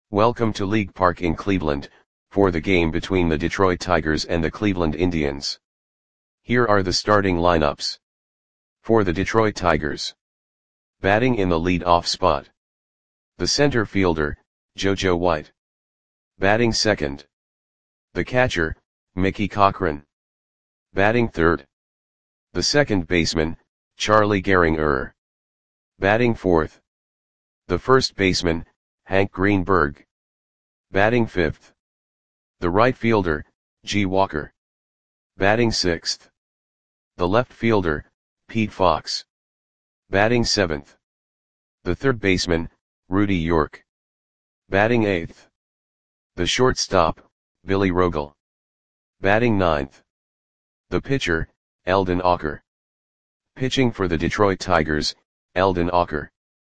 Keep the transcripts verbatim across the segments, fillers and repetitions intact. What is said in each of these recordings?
Welcome to League Park in Cleveland, for the game between the Detroit Tigers and the Cleveland Indians. Here are the starting lineups. For the Detroit Tigers. Batting in the lead-off spot. The center fielder, JoJo White. Batting second. The catcher, Mickey Cochrane. Batting third. The second baseman, Charlie Gehringer. Batting fourth. The first baseman, Hank Greenberg. Batting fifth. The right fielder, G. Walker. Batting sixth. The left fielder, Pete Fox. Batting seventh. The third baseman, Rudy York. Batting eighth. The shortstop, Billy Rogel. Batting ninth. The pitcher, Eldon Ocker. Pitching for the Detroit Tigers, Eldon Ocker.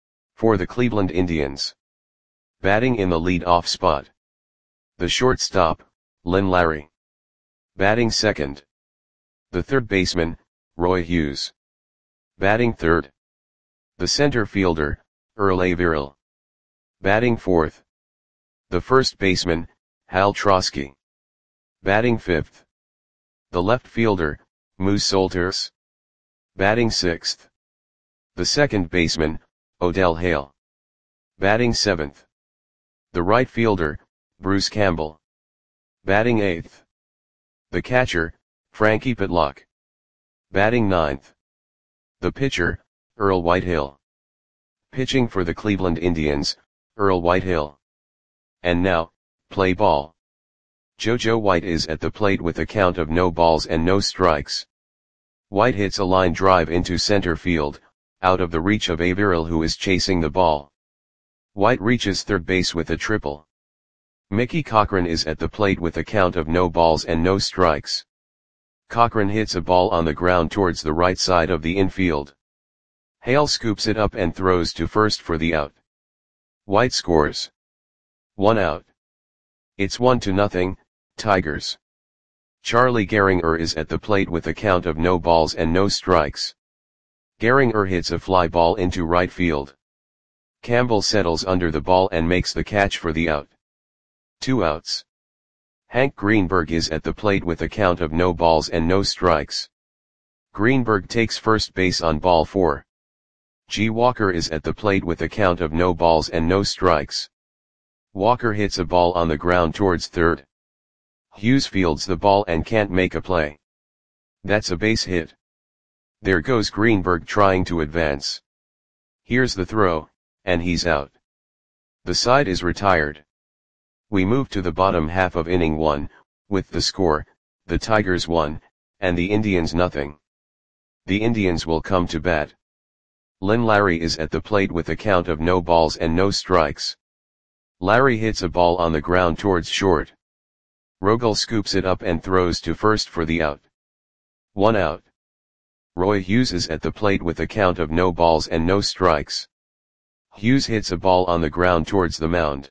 For the Cleveland Indians. Batting in the lead-off spot. The shortstop, Lynn Larry. Batting second. The third baseman, Roy Hughes. Batting third. The center fielder, Earl Averill. Batting fourth. The first baseman, Hal Trosky. Batting fifth. The left fielder, Moose Solters. Batting sixth. The second baseman, Odell Hale. Batting seventh. The right fielder, Bruce Campbell. Batting eighth. The catcher, Frankie Pitlock. Batting ninth. The pitcher, Earl Whitehill. Pitching for the Cleveland Indians, Earl Whitehill. And now, play ball. JoJo White is at the plate with a count of no balls and no strikes. White hits a line drive into center field, out of the reach of Averill, who is chasing the ball. White reaches third base with a triple. Mickey Cochrane is at the plate with a count of no balls and no strikes. Cochrane hits a ball on the ground towards the right side of the infield. Hale scoops it up and throws to first for the out. White scores. One out. It's one to nothing, Tigers. Charlie Gehringer is at the plate with a count of no balls and no strikes. Gehringer hits a fly ball into right field. Campbell settles under the ball and makes the catch for the out. Two outs. Hank Greenberg is at the plate with a count of no balls and no strikes. Greenberg takes first base on ball four. G. Walker is at the plate with a count of no balls and no strikes. Walker hits a ball on the ground towards third. Hughes fields the ball and can't make a play. That's a base hit. There goes Greenberg trying to advance. Here's the throw, and he's out. The side is retired. We move to the bottom half of inning one, with the score, the Tigers one, and the Indians nothing. The Indians will come to bat. Lynn Larry is at the plate with a count of no balls and no strikes. Larry hits a ball on the ground towards short. Rogel scoops it up and throws to first for the out. One out. Roy Hughes is at the plate with a count of no balls and no strikes. Hughes hits a ball on the ground towards the mound.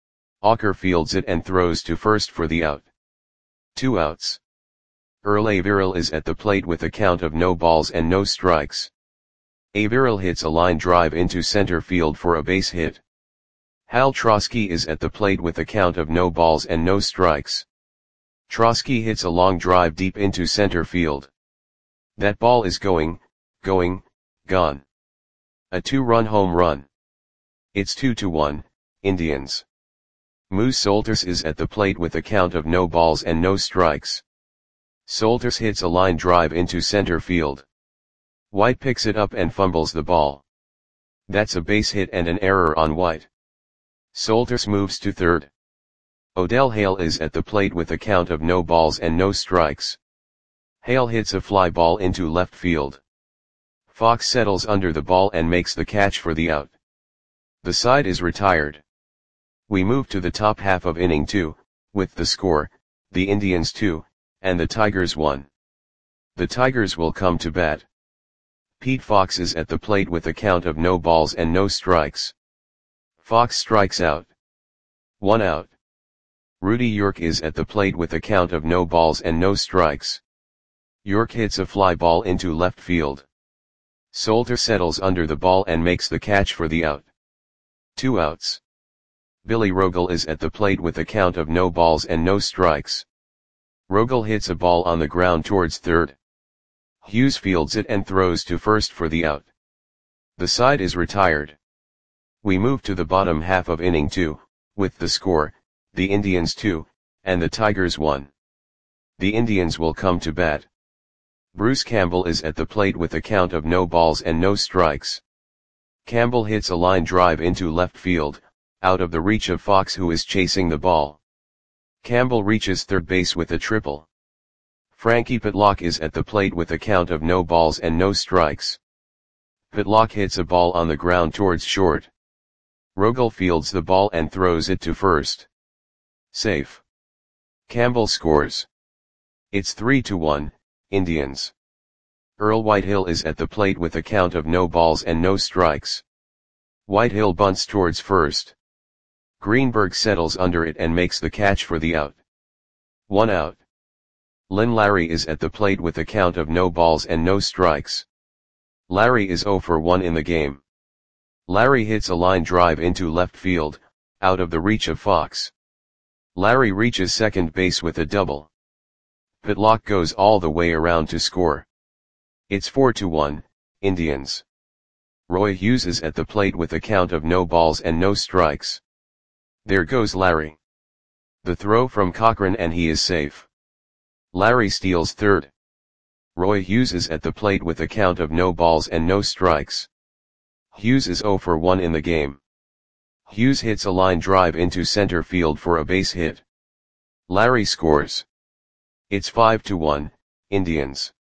Ocker fields it and throws to first for the out. Two outs. Earl Averill is at the plate with a count of no balls and no strikes. Averill hits a line drive into center field for a base hit. Hal Trosky is at the plate with a count of no balls and no strikes. Trosky hits a long drive deep into center field. That ball is going, going, gone. A two-run home run. It's two to one, Indians. Moose Solters is at the plate with a count of no balls and no strikes. Solters hits a line drive into center field. White picks it up and fumbles the ball. That's a base hit and an error on White. Solters moves to third. Odell Hale is at the plate with a count of no balls and no strikes. Hale hits a fly ball into left field. Fox settles under the ball and makes the catch for the out. The side is retired. We move to the top half of inning two, with the score, the Indians two, and the Tigers one. The Tigers will come to bat. Pete Fox is at the plate with a count of no balls and no strikes. Fox strikes out. One out. Rudy York is at the plate with a count of no balls and no strikes. York hits a fly ball into left field. Solter settles under the ball and makes the catch for the out. Two outs. Billy Rogel is at the plate with a count of no balls and no strikes. Rogel hits a ball on the ground towards third. Hughes fields it and throws to first for the out. The side is retired. We move to the bottom half of inning two, with the score, the Indians two, and the Tigers one. The Indians will come to bat. Bruce Campbell is at the plate with a count of no balls and no strikes. Campbell hits a line drive into left field, out of the reach of Fox, who is chasing the ball. Campbell reaches third base with a triple. Frankie Pitlock is at the plate with a count of no balls and no strikes. Pitlock hits a ball on the ground towards short. Rogel fields the ball and throws it to first. Safe. Campbell scores. It's three to one, Indians. Earl Whitehill is at the plate with a count of no balls and no strikes. Whitehill bunts towards first. Greenberg settles under it and makes the catch for the out. One out. Lynn Larry is at the plate with a count of no balls and no strikes. Larry is oh for one in the game. Larry hits a line drive into left field, out of the reach of Fox. Larry reaches second base with a double. Pitlock goes all the way around to score. It's four to one, Indians. Roy Hughes is at the plate with a count of no balls and no strikes. There goes Larry. The throw from Cochran and he is safe. Larry steals third. Roy Hughes is at the plate with a count of no balls and no strikes. Hughes is oh for one in the game. Hughes hits a line drive into center field for a base hit. Larry scores. It's five to one, Indians.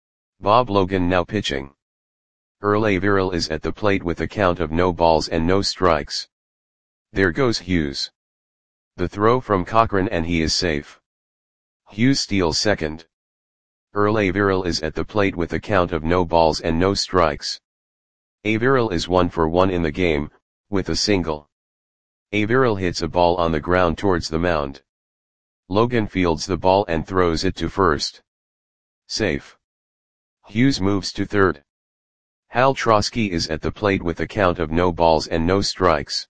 Bob Logan now pitching. Earl Averill is at the plate with a count of no balls and no strikes. There goes Hughes. The throw from Cochran and he is safe. Hughes steals second. Earl Averill is at the plate with a count of no balls and no strikes. Averill is one for one in the game, with a single. Averill hits a ball on the ground towards the mound. Logan fields the ball and throws it to first. Safe. Hughes moves to third. Hal Trosky is at the plate with a count of no balls and no strikes.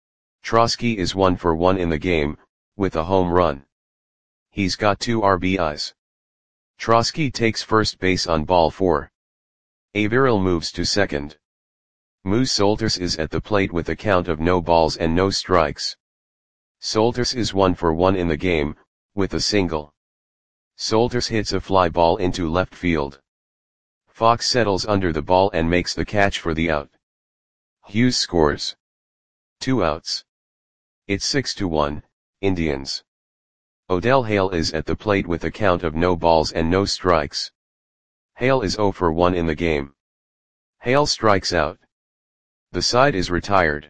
Trosky is one for one in the game, with a home run. He's got two R B Is. Trosky takes first base on ball four. Averill moves to second. Moose Solters is at the plate with a count of no balls and no strikes. Solters is one for one in the game, with a single. Solters hits a fly ball into left field. Fox settles under the ball and makes the catch for the out. Hughes scores. Two outs. It's six to one, Indians. Odell Hale is at the plate with a count of no balls and no strikes. Hale is oh for one in the game. Hale strikes out. The side is retired.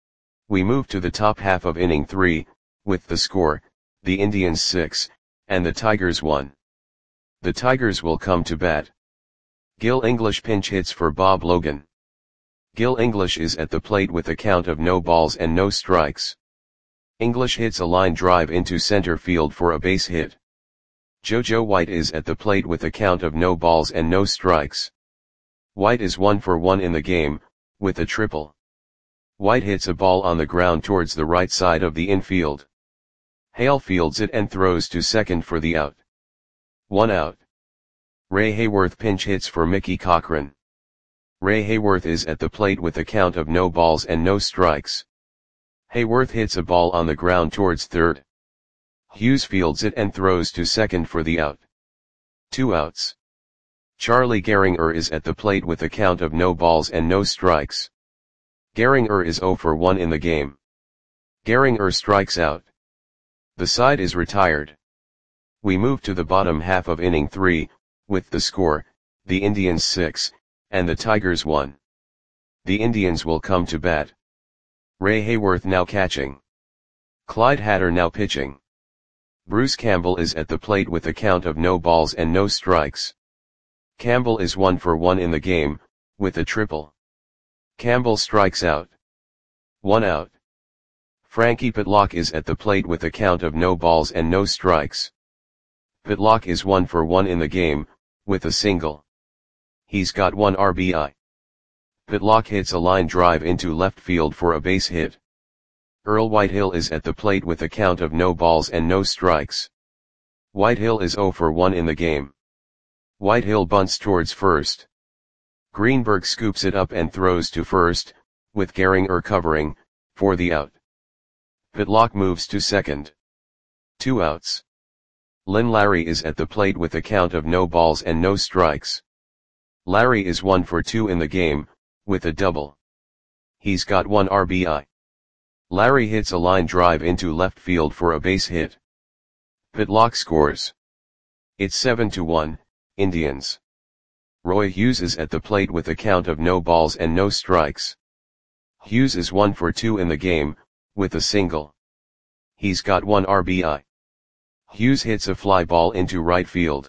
We move to the top half of inning three, with the score, the Indians six, and the Tigers one. The Tigers will come to bat. Gil English pinch hits for Bob Logan. Gil English is at the plate with a count of no balls and no strikes. English hits a line drive into center field for a base hit. JoJo White is at the plate with a count of no balls and no strikes. White is one for one in the game, with a triple. White hits a ball on the ground towards the right side of the infield. Hale fields it and throws to second for the out. One out. Ray Hayworth pinch hits for Mickey Cochran. Ray Hayworth is at the plate with a count of no balls and no strikes. Hayworth hits a ball on the ground towards third. Hughes fields it and throws to second for the out. Two outs. Charlie Gehringer is at the plate with a count of no balls and no strikes. Gehringer is oh for one in the game. Gehringer strikes out. The side is retired. We move to the bottom half of inning three, with the score, the Indians six, and the Tigers one. The Indians will come to bat. Ray Hayworth now catching. Clyde Hatter now pitching. Bruce Campbell is at the plate with a count of no balls and no strikes. Campbell is one for one in the game, with a triple. Campbell strikes out. One out. Frankie Pitlock is at the plate with a count of no balls and no strikes. Pitlock is one for one in the game, with a single. He's got one R B I. Pitlock hits a line drive into left field for a base hit. Earl Whitehill is at the plate with a count of no balls and no strikes. Whitehill is zero for one in the game. Whitehill bunts towards first. Greenberg scoops it up and throws to first, with Gehringer covering, for the out. Pitlock moves to second. Two outs. Lynn Larry is at the plate with a count of no balls and no strikes. Larry is one for two in the game, with a double. He's got one R B I. Larry hits a line drive into left field for a base hit. Pitlock scores. It's seven to one, Indians. Roy Hughes is at the plate with a count of no balls and no strikes. Hughes is one for two in the game, with a single. He's got one R B I. Hughes hits a fly ball into right field.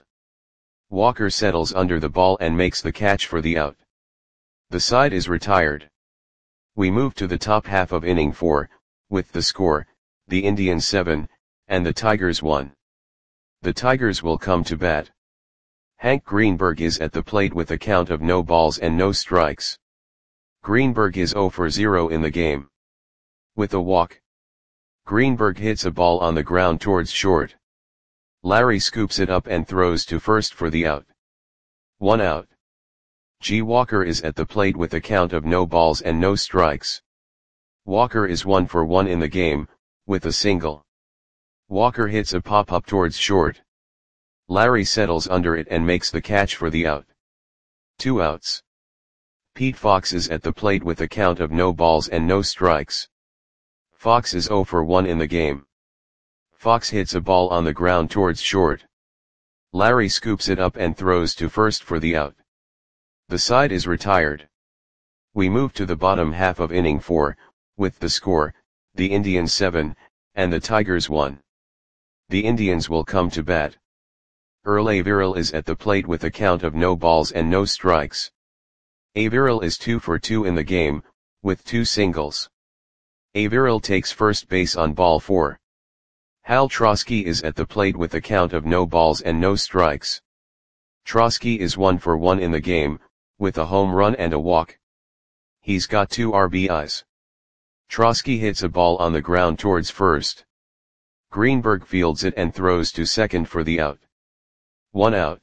Walker settles under the ball and makes the catch for the out. The side is retired. We move to the top half of inning four, with the score, the Indians seven, and the Tigers one. The Tigers will come to bat. Hank Greenberg is at the plate with a count of no balls and no strikes. Greenberg is zero for zero in the game. With a walk. Greenberg hits a ball on the ground towards short. Larry scoops it up and throws to first for the out. One out. G. Walker is at the plate with a count of no balls and no strikes. Walker is one for one in the game, with a single. Walker hits a pop-up towards short. Larry settles under it and makes the catch for the out. Two outs. Pete Fox is at the plate with a count of no balls and no strikes. Fox is zero for one in the game. Fox hits a ball on the ground towards short. Larry scoops it up and throws to first for the out. The side is retired. We move to the bottom half of inning four, with the score, the Indians seven, and the Tigers one. The Indians will come to bat. Earl Averill is at the plate with a count of no balls and no strikes. Averill is two for two in the game, with two singles. Averill takes first base on ball four. Hal Trosky is at the plate with a count of no balls and no strikes. Trosky is one for one in the game, with a home run and a walk. He's got two R B Is. Trosky hits a ball on the ground towards first. Greenberg fields it and throws to second for the out. One out.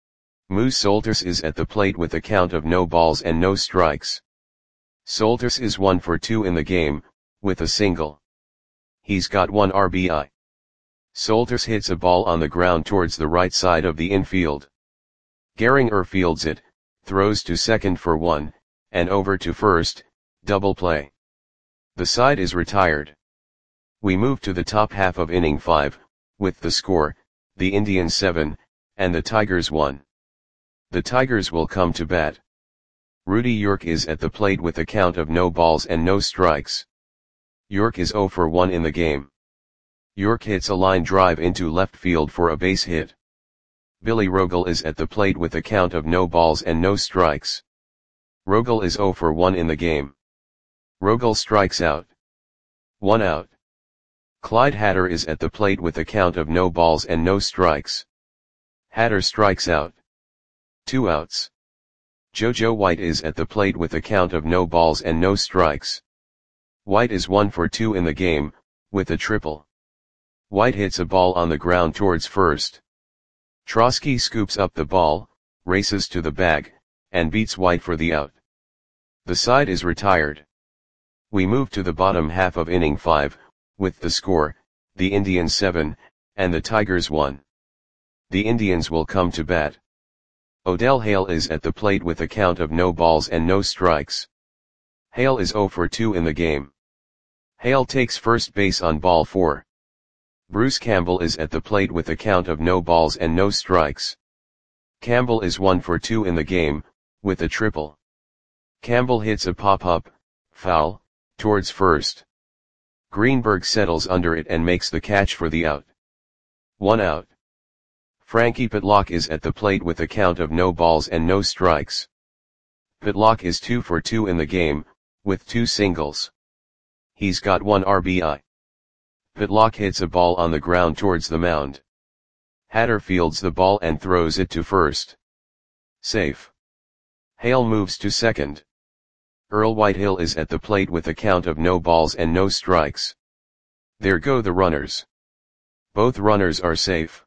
Moose Solters is at the plate with a count of no balls and no strikes. Solters is one for two in the game, with a single. He's got one R B I. Solters hits a ball on the ground towards the right side of the infield. Gehringer fields it, throws to second for one, and over to first, double play. The side is retired. We move to the top half of inning five, with the score, the Indians seven, and the Tigers one. The Tigers will come to bat. Rudy York is at the plate with a count of no balls and no strikes. York is zero for one in the game. York hits a line drive into left field for a base hit. Billy Rogel is at the plate with a count of no balls and no strikes. Rogel is zero for one in the game. Rogel strikes out. One out. Clyde Hatter is at the plate with a count of no balls and no strikes. Hatter strikes out. Two outs. JoJo White is at the plate with a count of no balls and no strikes. White is one for two in the game, with a triple. White hits a ball on the ground towards first. Trosky scoops up the ball, races to the bag, and beats White for the out. The side is retired. We move to the bottom half of inning five, with the score, the Indians seven, and the Tigers one. The Indians will come to bat. Odell Hale is at the plate with a count of no balls and no strikes. Hale is zero for two in the game. Hale takes first base on ball four. Bruce Campbell is at the plate with a count of no balls and no strikes. Campbell is one for two in the game, with a triple. Campbell hits a pop-up, foul, towards first. Greenberg settles under it and makes the catch for the out. One out. Frankie Pitlock is at the plate with a count of no balls and no strikes. Pitlock is two for two in the game, with two singles. He's got one R B I. Pitlock hits a ball on the ground towards the mound. Hatter fields the ball and throws it to first. Safe. Hale moves to second. Earl Whitehill is at the plate with a count of no balls and no strikes. There go the runners. Both runners are safe.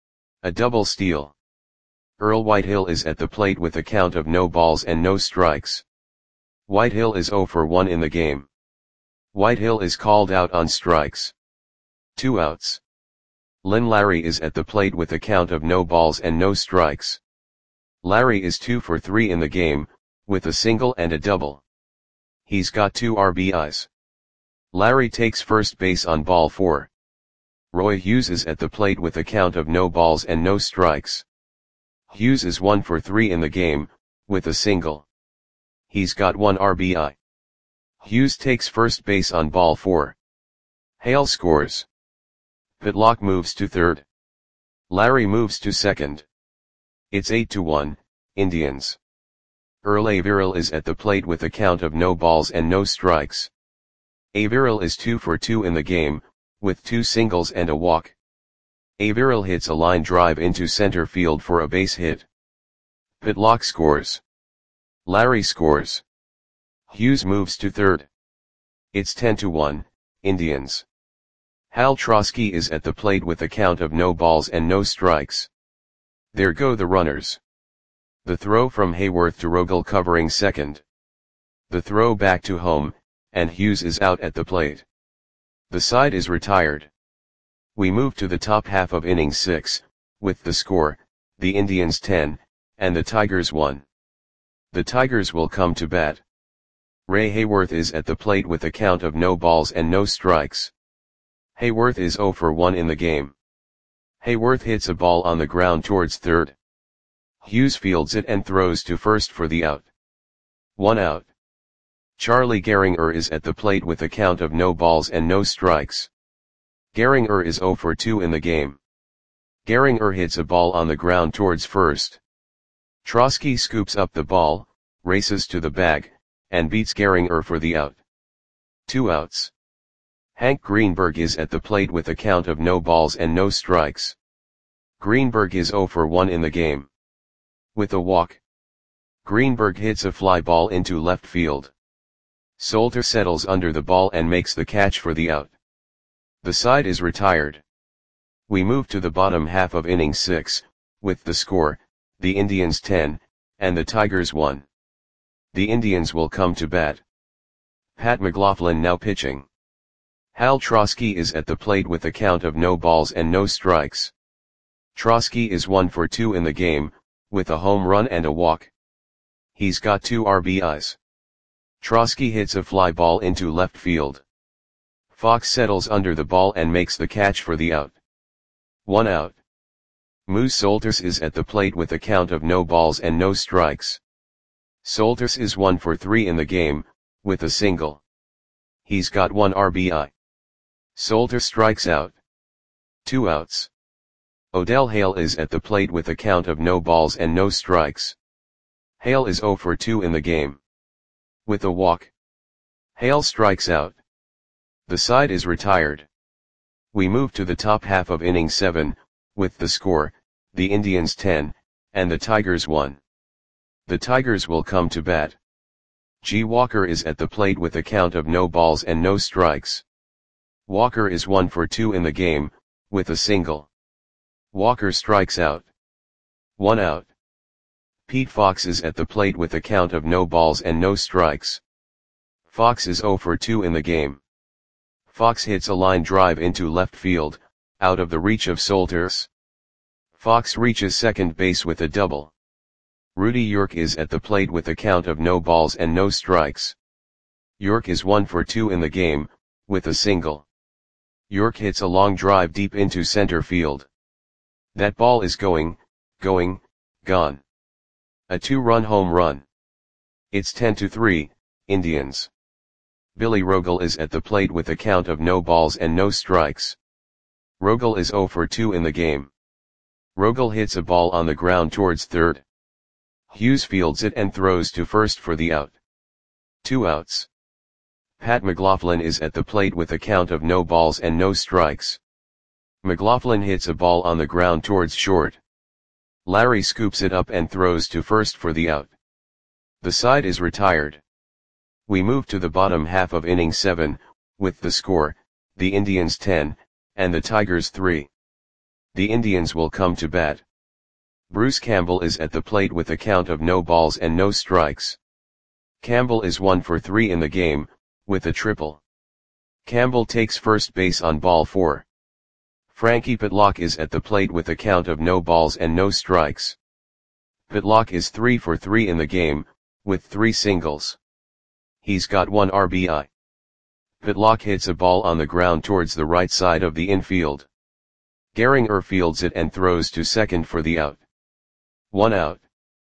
A double steal. Earl Whitehill is at the plate with a count of no balls and no strikes. Whitehill is zero for one in the game. Whitehill is called out on strikes. Two outs. Lynn Larry is at the plate with a count of no balls and no strikes. Larry is two for three in the game, with a single and a double. He's got two R B Is. Larry takes first base on ball four. Roy Hughes is at the plate with a count of no balls and no strikes. Hughes is one for three in the game, with a single. He's got one R B I. Hughes takes first base on ball four. Hale scores. Pitlock moves to third. Larry moves to second. It's eight to one, Indians. Earl Averill is at the plate with a count of no balls and no strikes. Averill is two for two in the game, with two singles and a walk. Averill hits a line drive into center field for a base hit. Pitlock scores. Larry scores. Hughes moves to third. It's ten to one, Indians. Hal Trosky is at the plate with a count of no balls and no strikes. There go the runners. The throw from Hayworth to Rogel covering second. The throw back to home, and Hughes is out at the plate. The side is retired. We move to the top half of inning six, with the score, the Indians ten, and the Tigers one. The Tigers will come to bat. Ray Hayworth is at the plate with a count of no balls and no strikes. Hayworth is zero for one in the game. Hayworth hits a ball on the ground towards third. Hughes fields it and throws to first for the out. One out. Charlie Gehringer is at the plate with a count of no balls and no strikes. Gehringer is zero for two in the game. Gehringer hits a ball on the ground towards first. Trosky scoops up the ball, races to the bag, and beats Gehringer for the out. Two outs. Hank Greenberg is at the plate with a count of no balls and no strikes. Greenberg is zero for one in the game. With a walk. Greenberg hits a fly ball into left field. Solter settles under the ball and makes the catch for the out. The side is retired. We move to the bottom half of inning six, with the score, the Indians ten, and the Tigers one. The Indians will come to bat. Pat McLaughlin now pitching. Hal Trosky is at the plate with a count of no balls and no strikes. Trosky is one for two in the game, with a home run and a walk. He's got two R B Is. Trosky hits a fly ball into left field. Fox settles under the ball and makes the catch for the out. One out. Moose Solters is at the plate with a count of no balls and no strikes. Solters is one for three in the game, with a single. He's got one R B I. Solter strikes out. Two outs. Odell Hale is at the plate with a count of no balls and no strikes. Hale is zero for two in the game. With a walk. Hale strikes out. The side is retired. We move to the top half of inning seven, with the score, the Indians ten, and the Tigers one. The Tigers will come to bat. G. Walker is at the plate with a count of no balls and no strikes. Walker is one for two in the game, with a single. Walker strikes out. One out. Pete Fox is at the plate with a count of no balls and no strikes. Fox is zero for two in the game. Fox hits a line drive into left field, out of the reach of Solters. Fox reaches second base with a double. Rudy York is at the plate with a count of no balls and no strikes. York is one for two in the game, with a single. York hits a long drive deep into center field. That ball is going, going, gone. A two-run home run. It's ten to three, Indians. Billy Rogel is at the plate with a count of no balls and no strikes. Rogel is zero for two in the game. Rogel hits a ball on the ground towards third. Hughes fields it and throws to first for the out. Two outs. Pat McLaughlin is at the plate with a count of no balls and no strikes. McLaughlin hits a ball on the ground towards short. Larry scoops it up and throws to first for the out. The side is retired. We move to the bottom half of inning seven, with the score, the Indians ten, and the Tigers three. The Indians will come to bat. Bruce Campbell is at the plate with a count of no balls and no strikes. Campbell is one for three in the game, with a triple. Campbell takes first base on ball four. Frankie Pitlock is at the plate with a count of no balls and no strikes. Pitlock is three for three in the game, with three singles. He's got one R B I. Pitlock hits a ball on the ground towards the right side of the infield. Gehringer fields it and throws to second for the out. One out.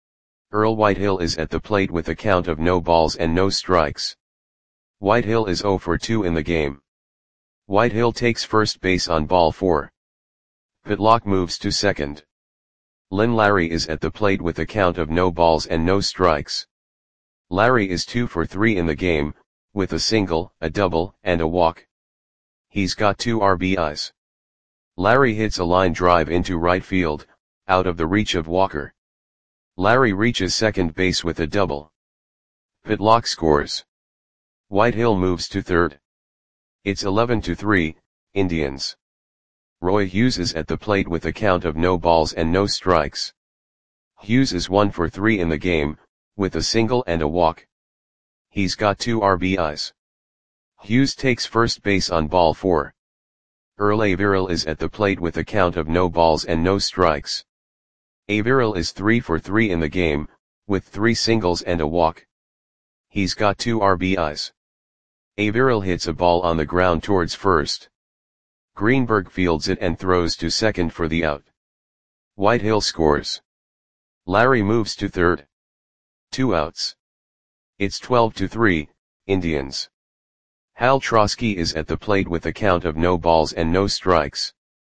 Earl Whitehill is at the plate with a count of no balls and no strikes. Whitehill is zero for two in the game. Whitehill takes first base on ball four. Pitlock moves to second. Lynn Larry is at the plate with a count of no balls and no strikes. Larry is two for three in the game, with a single, a double, and a walk. He's got two R B Is. Larry hits a line drive into right field, out of the reach of Walker. Larry reaches second base with a double. Pitlock scores. Whitehill moves to third. It's eleven to three, Indians. Roy Hughes is at the plate with a count of no balls and no strikes. Hughes is one for three in the game, with a single and a walk. He's got two R B Is. Hughes takes first base on ball four. Earl Averill is at the plate with a count of no balls and no strikes. Averill is three for three in the game, with three singles and a walk. He's got two R B Is. Averill hits a ball on the ground towards first. Greenberg fields it and throws to second for the out. Whitehill scores. Larry moves to third. Two outs. It's twelve to three, Indians. Hal Trosky is at the plate with a count of no balls and no strikes.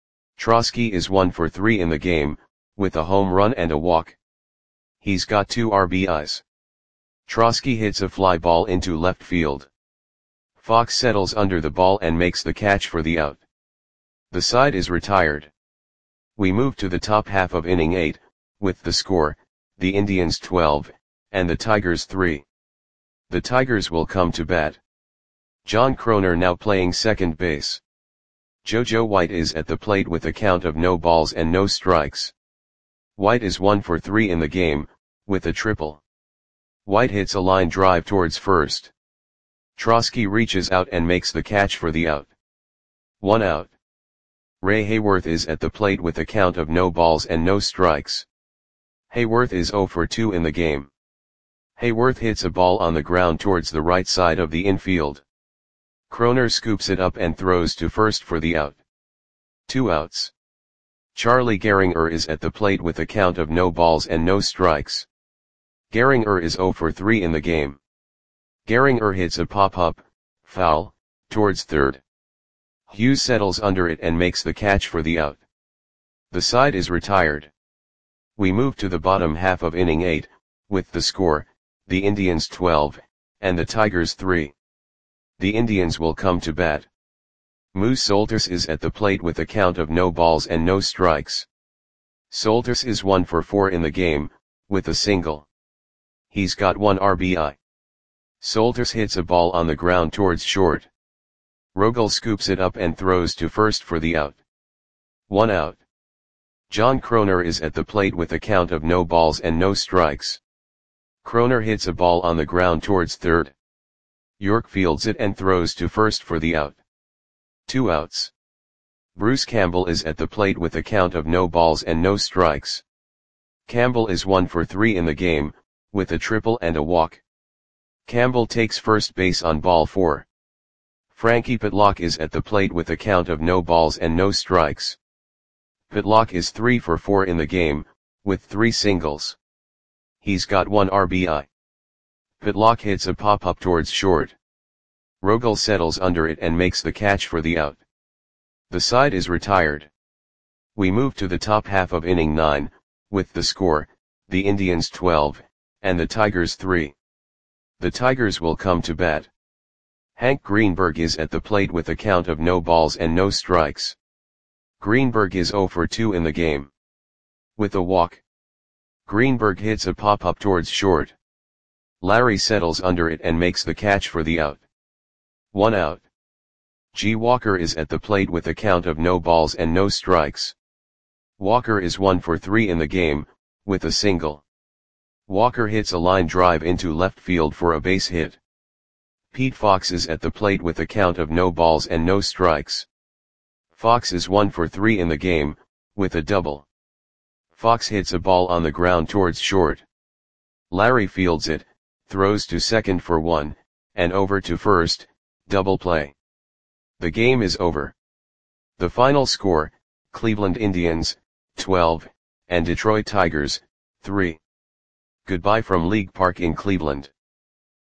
Trosky is one for three in the game, with a home run and a walk. He's got two R B Is. Trosky hits a fly ball into left field. Fox settles under the ball and makes the catch for the out. The side is retired. We move to the top half of inning eight, with the score, the Indians twelve, and the Tigers three. The Tigers will come to bat. John Kroner now playing second base. JoJo White is at the plate with a count of no balls and no strikes. White is one for three in the game, with a triple. White hits a line drive towards first. Trosky reaches out and makes the catch for the out. One out. Ray Hayworth is at the plate with a count of no balls and no strikes. Hayworth is zero for two in the game. Hayworth hits a ball on the ground towards the right side of the infield. Kroner scoops it up and throws to first for the out. Two outs. Charlie Gehringer is at the plate with a count of no balls and no strikes. Gehringer is zero for three in the game. Gehringer hits a pop-up, foul, towards third. Hughes settles under it and makes the catch for the out. The side is retired. We move to the bottom half of inning eight, with the score, the Indians twelve, and the Tigers three. The Indians will come to bat. Moose Solters is at the plate with a count of no balls and no strikes. Solters is one for four in the game, with a single. He's got one R B I. Solters hits a ball on the ground towards short. Rogel scoops it up and throws to first for the out. One out. John Kroner is at the plate with a count of no balls and no strikes. Kroner hits a ball on the ground towards third. York fields it and throws to first for the out. Two outs. Bruce Campbell is at the plate with a count of no balls and no strikes. Campbell is one for three in the game, with a triple and a walk. Campbell takes first base on ball four. Frankie Pitlock is at the plate with a count of no balls and no strikes. Pitlock is three for four in the game, with three singles. He's got one R B I. Pitlock hits a pop-up towards short. Rogel settles under it and makes the catch for the out. The side is retired. We move to the top half of inning nine, with the score, the Indians twelve, and the Tigers three. The Tigers will come to bat. Hank Greenberg is at the plate with a count of no balls and no strikes. Greenberg is zero for two in the game. With a walk. Greenberg hits a pop-up towards short. Larry settles under it and makes the catch for the out. One out. G. Walker is at the plate with a count of no balls and no strikes. Walker is one for three in the game, with a single. Walker hits a line drive into left field for a base hit. Pete Fox is at the plate with a count of no balls and no strikes. Fox is one for three in the game, with a double. Fox hits a ball on the ground towards short. Larry fields it, throws to second for one, and over to first, double play. The game is over. The final score, Cleveland Indians, twelve, and Detroit Tigers, three. Goodbye from League Park in Cleveland.